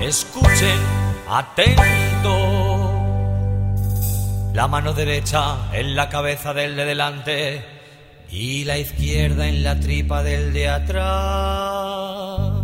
escuchen atento. La mano derecha en la cabeza del de delante y la izquierda en la tripa del de atrás.